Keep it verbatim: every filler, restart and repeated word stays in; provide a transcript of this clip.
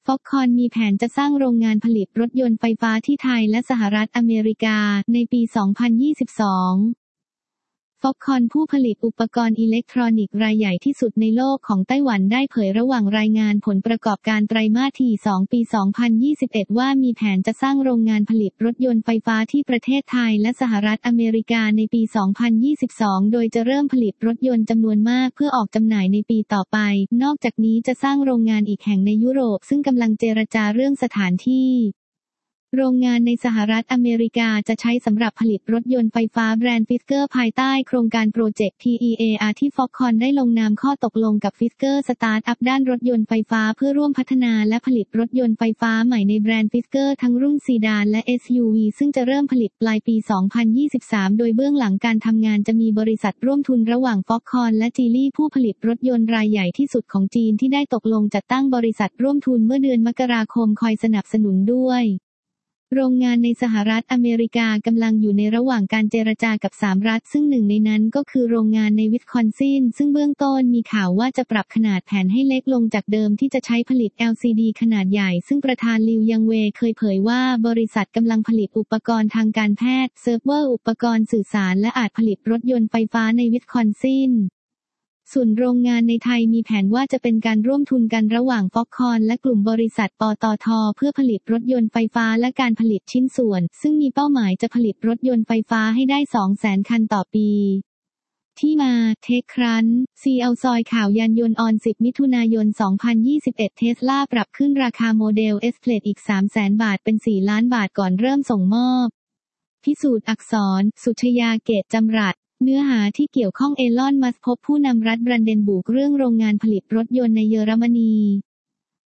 Foxconn มีแผนจะสร้างโรงงานผลิตรถยนต์ไฟฟ้าที่ไทยและสหรัฐอเมริกาในปี สองพันยี่สิบสองFoxconn ผู้ผลิตอุปกรณ์อิเล็กทรอนิกส์รายใหญ่ที่สุดในโลกของไต้หวันได้เผยระหว่างรายงานผลประกอบการไตรมาสที่สองปี สองพันยี่สิบเอ็ด ว่ามีแผนจะสร้างโรงงานผลิตรถยนต์ไฟฟ้าที่ประเทศไทยและสหรัฐอเมริกาในปี สองพันยี่สิบสอง โดยจะเริ่มผลิตรถยนต์จำนวนมากเพื่อออกจำหน่ายในปีต่อไปนอกจากนี้จะสร้างโรงงานอีกแห่งในยุโรปซึ่งกำลังเจรจาเรื่องสถานที่โรงงานในสหรัฐอเมริกาจะใช้สำหรับผลิตรถยนต์ไฟฟ้าแบรนด์ Fisker ภายใต้โครงการโปรเจกต์ พี อี เอ อาร์ ที่ Foxconn ได้ลงนามข้อตกลงกับ Fisker สตาร์ทอัพด้านรถยนต์ไฟฟ้าเพื่อร่วมพัฒนาและผลิตรถยนต์ไฟฟ้าใหม่ในแบรนด์ Fisker ทั้งรุ่นซีดานและ เอส ยู วี ซึ่งจะเริ่มผลิตปลายปี สองพันยี่สิบสาม โดยเบื้องหลังการทำงานจะมีบริษัทร่วมทุนระหว่าง Foxconn และ Geely ผู้ผลิตรถยนต์รายใหญ่ที่สุดของจีนที่ได้ตกลงจัดตั้งบริษัทร่วมทุนเมื่อเดือนมกราคมคอยสนับสนุนด้วยโรงงานในสหรัฐอเมริกากำลังอยู่ในระหว่างการเจรจากับสามรัฐซึ่งหนึ่งในนั้นก็คือโรงงานในวิสคอนซินซึ่งเบื้องต้นมีข่าวว่าจะปรับขนาดแผ่นให้เล็กลงจากเดิมที่จะใช้ผลิต แอล ซี ดี ขนาดใหญ่ซึ่งประธานลิวยังเวเคยเผยว่าบริษัทกำลังผลิตอุปกรณ์ทางการแพทย์เซิร์ฟเวอร์อุปกรณ์สื่อสารและอาจผลิตรถยนต์ไฟฟ้าในวิสคอนซินส่วนโรงงานในไทยมีแผนว่าจะเป็นการร่วมทุนกันระหว่าง Foxconn และกลุ่มบริษัท ปตท. เพื่อผลิตรถยนต์ไฟฟ้าและการผลิตชิ้นส่วนซึ่งมีเป้าหมายจะผลิตรถยนต์ไฟฟ้าให้ได้ สองแสน คันต่อปีที่มา TechCrunch ซี อี โอ ซอยข่าวยานยนต์ออน สิบ มิถุนายน สองพันยี่สิบเอ็ด Tesla ปรับขึ้นราคาโมเดล S Plaid อีก สามแสน บาทเป็น สี่ ล้านบาทก่อนเริ่มส่งมอบพิสูจน์อักษร สุชยาเกตจำรัดเนื้อหาที่เกี่ยวข้องเอลอน มัสก์พบผู้นำรัฐแบรนเดนบุกเรื่องโรงงานผลิตรถยนต์ในเยอรมนี